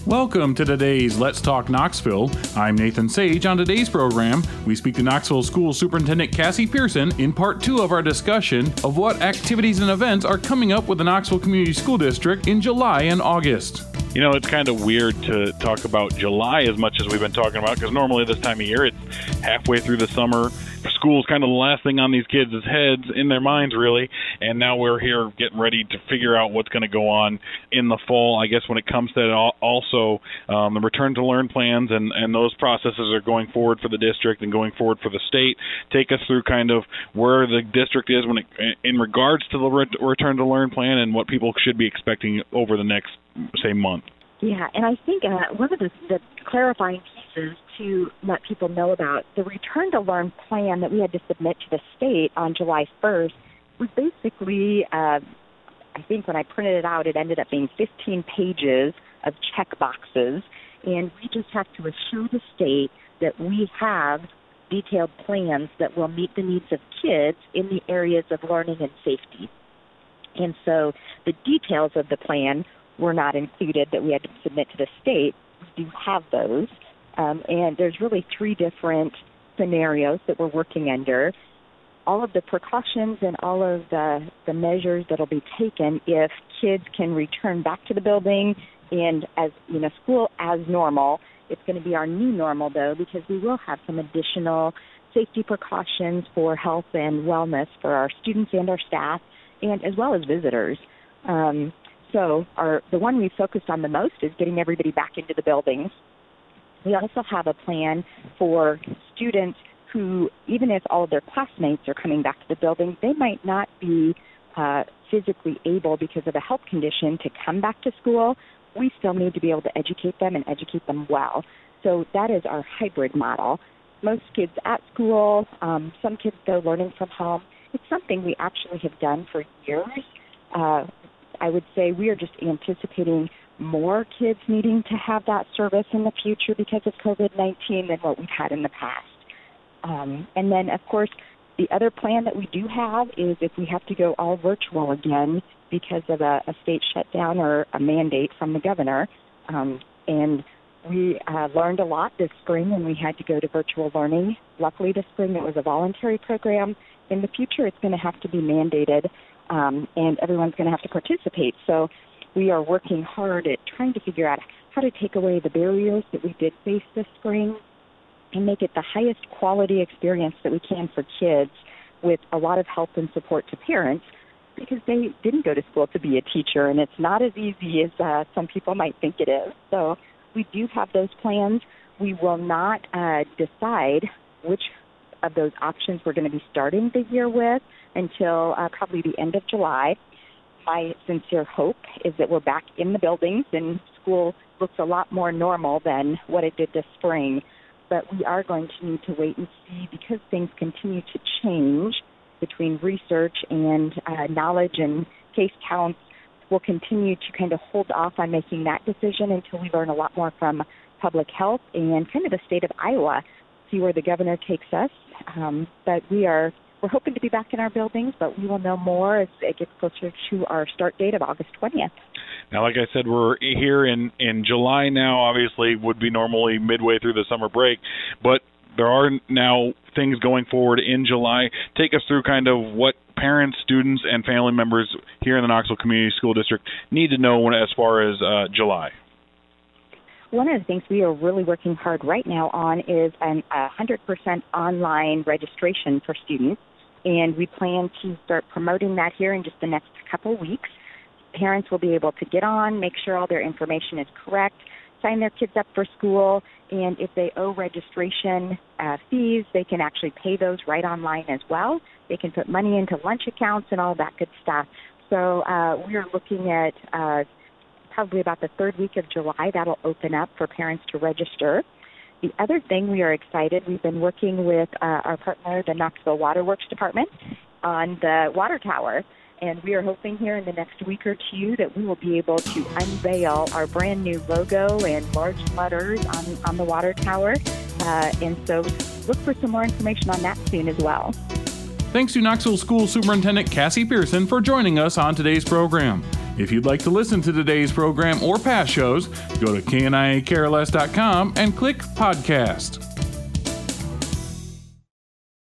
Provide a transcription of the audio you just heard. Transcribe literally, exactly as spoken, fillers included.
Welcome to today's Let's Talk Knoxville. I'm Nathan Sage. On today's program, we speak to Knoxville School Superintendent Cassie Pearson in part two of our discussion of what activities and events are coming up with the Knoxville Community School District in July and August. You know, it's kind of weird to talk about July as much as we've been talking about, because normally this time of year, it's halfway through the summer. School's kind of the last thing on these kids' heads, in their minds, really. And now we're here getting ready to figure out what's going to go on in the fall. I guess when it comes to it, also um, the return to learn plans and, and those processes are going forward for the district and going forward for the state. Take us through kind of where the district is when it, in regards to the re- return to learn plan and what people should be expecting over the next, say, month. Yeah, and I think uh, one of the, the clarifying pieces to let people know about the Return to Learn plan that we had to submit to the state on July first was basically, uh, I think when I printed it out, it ended up being fifteen pages of check boxes, and we just have to assure the state that we have detailed plans that will meet the needs of kids in the areas of learning and safety. And so the details of the plan were not included that we had to submit to the state. We do have those. Um, and there's really three different scenarios that we're working under. All of the precautions and all of the, the measures that will be taken if kids can return back to the building and as you know, school as normal. It's going to be our new normal, though, because we will have some additional safety precautions for health and wellness for our students and our staff, and as well as visitors. Um, So our, the one we focused on the most is getting everybody back into the buildings. We also have a plan for students who, even if all of their classmates are coming back to the building, they might not be uh, physically able because of a health condition to come back to school. We still need to be able to educate them and educate them well. So that is our hybrid model. Most kids at school, um, some kids, though, learning from home. It's something we actually have done for years. Uh, I would say we are just anticipating more kids needing to have that service in the future because of covid nineteen than what we've had in the past. Um, and then, of course, the other plan that we do have is if we have to go all virtual again because of a, a state shutdown or a mandate from the governor. Um, and we uh, learned a lot this spring when we had to go to virtual learning. Luckily, this spring it was a voluntary program. In the future, it's going to have to be mandated. Um, and everyone's going to have to participate. So we are working hard at trying to figure out how to take away the barriers that we did face this spring and make it the highest quality experience that we can for kids with a lot of help and support to parents because they didn't go to school to be a teacher, and it's not as easy as uh, some people might think it is. So we do have those plans. We will not uh, decide which of those options we're going to be starting the year with until uh, probably the end of July. My sincere hope is that we're back in the buildings and school looks a lot more normal than what it did this spring. But we are going to need to wait and see because things continue to change between research and uh, knowledge and case counts. We'll continue to kind of hold off on making that decision until we learn a lot more from public health and kind of the state of Iowa, see where the governor takes us. Um, but we are we're hoping to be back in our buildings, but we will know more as it gets closer to our start date of August twentieth. Now, like I said, we're here in, in July now. Obviously, would be normally midway through the summer break, but there are now things going forward in July. Take us through kind of what parents, students, and family members here in the Knoxville Community School District need to know when, as far as uh, July. One of the things we are really working hard right now on is an one hundred percent online registration for students, and we plan to start promoting that here in just the next couple weeks. Parents will be able to get on, make sure all their information is correct, sign their kids up for school, and if they owe registration uh, fees, they can actually pay those right online as well. They can put money into lunch accounts and all that good stuff. So uh, we are looking at uh, probably about the third week of July, that'll open up for parents to register. The other thing we are excited, we've been working with uh, our partner, the Knoxville Waterworks Department, on the water tower. And we are hoping here in the next week or two that we will be able to unveil our brand new logo and large letters on, on the water tower. Uh, and so look for some more information on that soon as well. Thanks to Knoxville School Superintendent Cassie Pearson for joining us on today's program. If you'd like to listen to today's program or past shows, go to K N I A care less dot com and click Podcast.